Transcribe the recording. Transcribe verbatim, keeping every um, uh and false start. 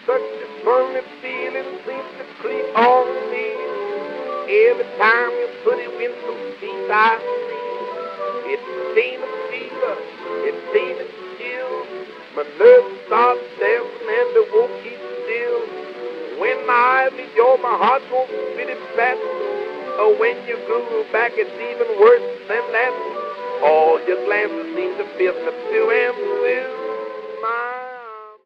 such a funny feeling seems to creep on me. Every time you put it in some deep I see. It's ain't a fever, it ain't a chill. My nerves start dancing and they won't keep still. When my eyes meet yours, my heart goes pretty fast. Oh, when you glue back, it's even worse than that. All your glances seem to fit me to and through.